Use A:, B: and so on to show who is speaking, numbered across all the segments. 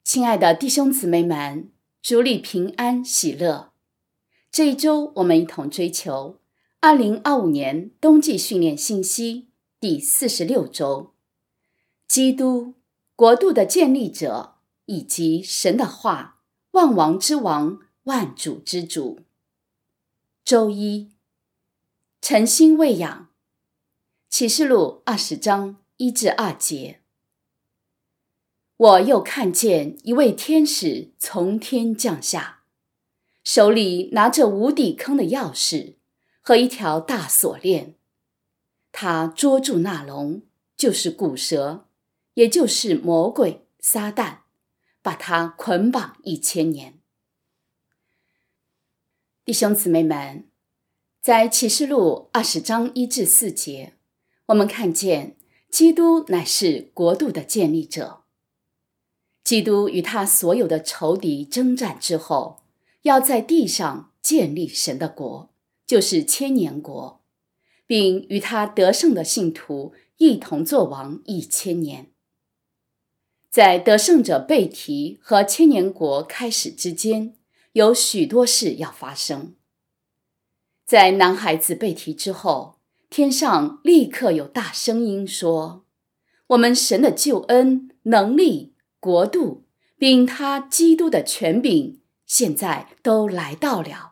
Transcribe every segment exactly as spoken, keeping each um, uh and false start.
A: 亲爱的弟兄姊妹们，主里平安喜乐。这一周我们一同追求二零二五年冬季训练信息第四十六周，基督国度的建立者以及神的话，万王之王，万主之主。周一，诚心喂养，启示录二十章一至二节。我又看见一位天使从天降下，手里拿着无底坑的钥匙和一条大锁链。他捉住那龙，就是古蛇，也就是魔鬼撒旦，把他捆绑一千年。弟兄姊妹们，在启示录二十章一至四节，我们看见基督乃是国度的建立者。基督与他所有的仇敌征战之后，要在地上建立神的国，就是千年国，并与他得胜的信徒一同作王一千年。在得胜者被提和千年国开始之间，有许多事要发生。在男孩子被提之后，天上立刻有大声音说：我们神的救恩、能力、国度，并他基督的权柄，现在都来到了。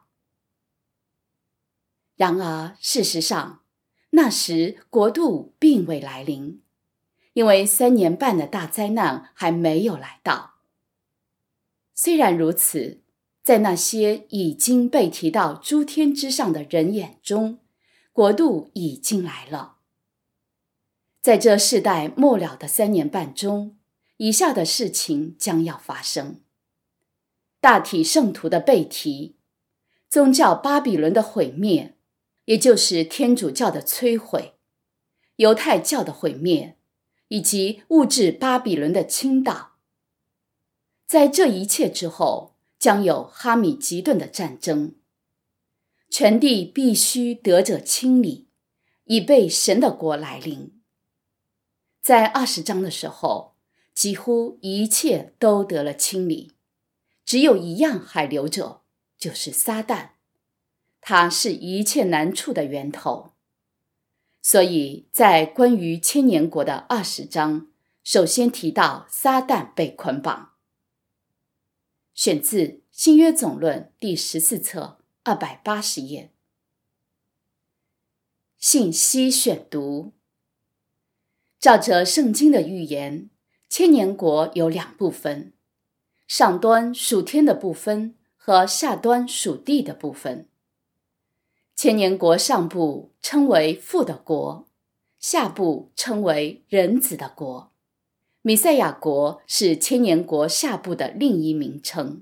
A: 然而事实上，那时国度并未来临，因为三年半的大灾难还没有来到。虽然如此，在那些已经被提到诸天之上的人眼中，国度已经来了。在这世代末了的三年半中，以下的事情将要发生：大体圣徒的被提，宗教巴比伦的毁灭，也就是天主教的摧毁，犹太教的毁灭，以及物质巴比伦的倾倒。在这一切之后，将有哈米吉顿的战争，全地必须得者清理，以备神的国来临。在二十章的时候，几乎一切都得了清理，只有一样还留着，就是撒旦，它是一切难处的源头。所以在关于千年国的二十章，首先提到撒旦被捆绑。选自新约总论第十四册二百八十页。信息选读，照着圣经的预言，千年国有两部分，上端属天的部分和下端属地的部分。千年国上部称为父的国，下部称为人子的国。弥赛亚国是千年国下部的另一名称。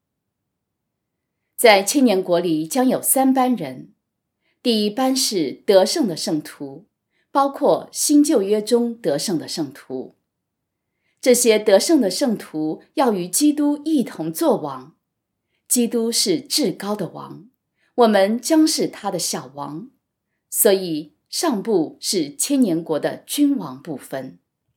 A: 在千年国里将有三班人，第一班是得胜的圣徒，包括新旧约中得胜的圣徒。这些得胜的圣徒要与基督一同作王，基督是至高的王，我们将是他的小王，所以上部是千年国的君王部分。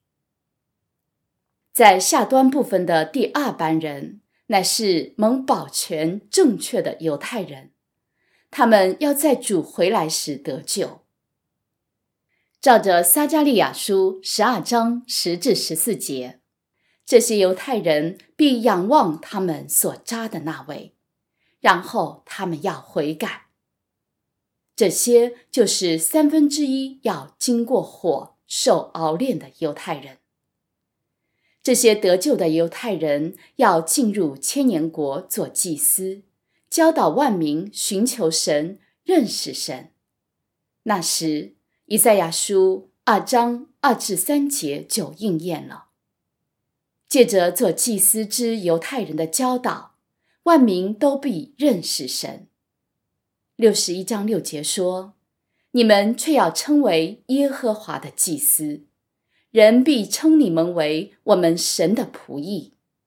A: 在下端部分的第二班人，乃是蒙保全正确的犹太人，他们要在主回来时得救。照着撒迦利亚书十二章十至十四节，这些犹太人必仰望他们所扎的那位，然后他们要悔改。这些就是三分之一要经过火受熬炼的犹太人。这些得救的犹太人要进入千年国做祭司，教导万民寻求神，认识神。那时以赛亚书二章二至三节就应验了。借着做祭司之犹太人的教导，万民都必认识神。六十一章六节说：你们却要称为耶和华的祭司，人必称你们为我们神的仆役。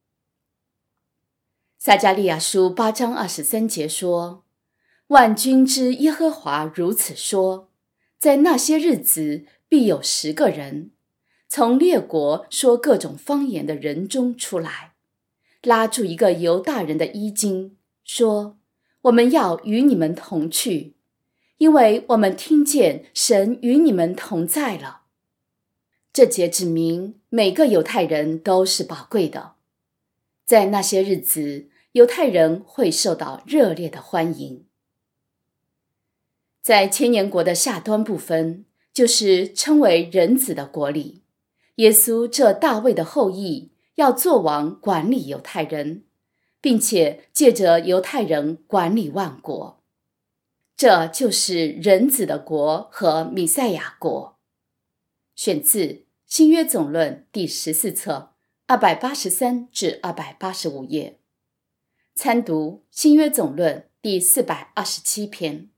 A: 撒迦利亚书八章二十三节说：万军之耶和华如此说，在那些日子必有十个人，从列国说各种方言的人中出来， 拉住一个犹大人的衣襟，说：我们要与你们同去，因为我们听见神与你们同在了。这节指明每个犹太人都是宝贵的，在那些日子，犹太人会受到热烈的欢迎。在千年国的下端部分，就是称为人子的国里，耶稣这大卫的后裔要做王，管理犹太人，并且借着犹太人管理万国。这就是人子的国和弥赛亚国。选自新约总论第十四册二百八十三至二百八十五页，参读新约总论第四百二十七篇。